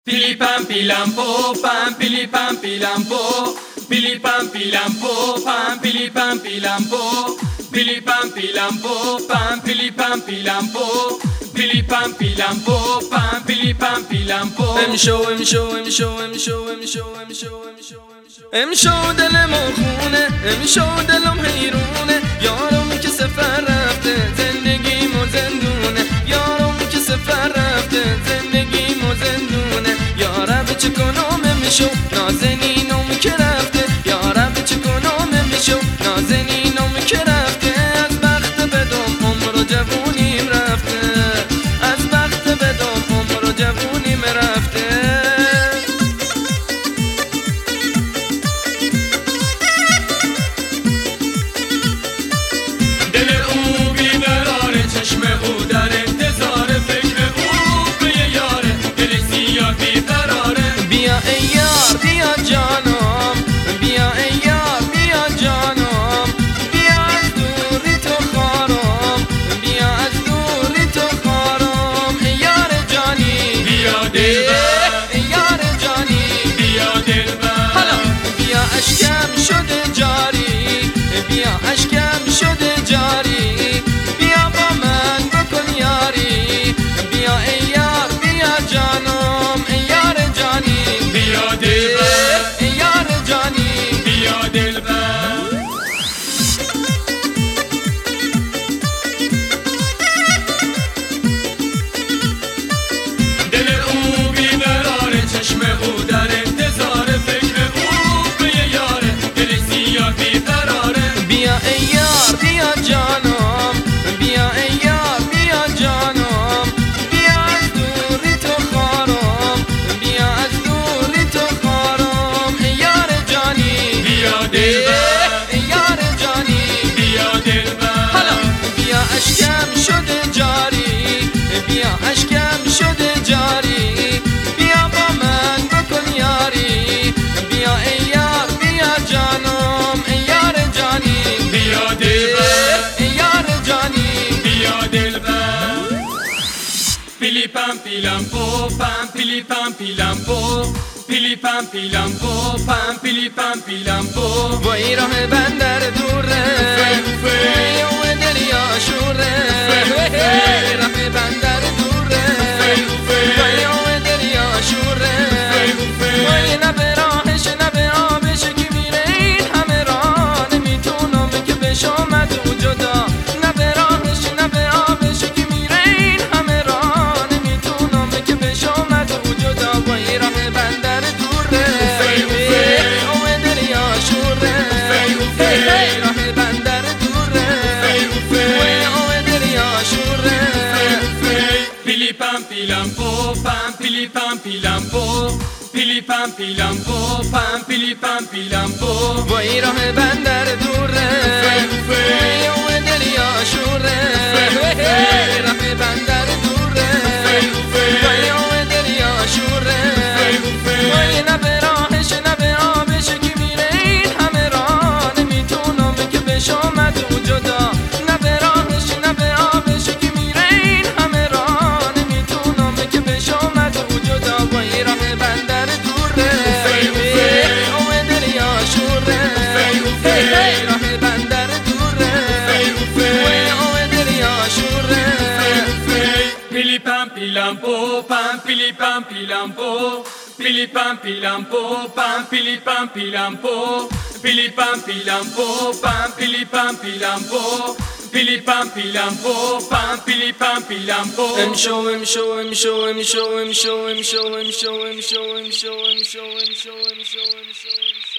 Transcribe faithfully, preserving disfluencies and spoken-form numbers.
Pili pam pilam po, pam pili pam pilam po, pili pam pilam po, pam pili pam pilam po, pili pam pilam po, pam pili pam pilam po, pili pam pilam po, pam pili pam pilam po. امشو امشو امشو امشو امشو امشو امشو امشو دلم خونه، امشو دلم حیرونه، یارم که سفر رفته زندگیم و زندونه، یارم که سفر رفته زندگیم و زندونه، یارب چه کنم امشو نازنینم که رفته، یارب چه کنم امشو نازنینم که رفته، از بخت بدم عمر و جوونیم رفته، از بخت بدم عمر و جوونیم رفته. چشم او در انتظار فکر او به یاره، دل سیاه بیقراره. بیا ای یار بیا جانم، بیا ای یار بیا جانم، بیا از دوری تو خارم، بیا از دوری تو خارم، ای یار جانی بیا دلبر، ای یار جانی بیا دلبر. حالا بیا اشکم شده جاری، بیا اشکم شده جاری، چشم او در انتظار فکر او به یاره، دل سیاه بیقراره. بیا ای یار بیا جانم، بیا ای یار بیا جانم، بیا از دوری تو خارم، بیا از دوری تو خارم، ای یار جانی بیا دلبر، ای یار جانی بیا دلبر. حالا بیا اشکم شده جاری، بیا اشکم شده جاری، Pili pam pilam po, pam pili pam pilam po, pili pam pilam po, pam pili pam pilam po. وای راه بندر دوره، وای او دلی آشوره، وای راه بندر دوره، وای او دلی آشوره، وای نه به راهش نه به آبش که میره این همه راه، نمیتونم که بشم از او جدا، نه به راهش نه به آبش که میره این همه راه، نمیتونم که بشم از او جدا، وای راه بندر دوره، وای او دلی آشوره، وای راه بندر دوره، وای او دلی آشوره. Pili pam pilam po, pam pili pam pilam po, pili pam pilam po, pam pili pam pilam po. وای راه بندر دوره، وای او دلی آشوره، وای راه بندر دوره، وای او دلی آشوره، وای نه به راهش نه به آبش که میره این همه راه، نمیتونم که بشم از او جدا، نه به راهش نه به آبش که میره این همه راه، نمیتونم که بشم از او جدا، وای راه بندر دوره، وای او دلی آشوره، وای راه بندر دوره، وای او دلی آشوره. Pili pam pilam po, pam pili pam pilam po, pili pam pilam po, pam pili pam pilam po, pili pam pilam po, pam pili pam pilam po, pili pam pilam po, pam pili pam pilam po. امشو امشو امشو امشو امشو امشو امشو امشو امشو امشو امشو امشو امشو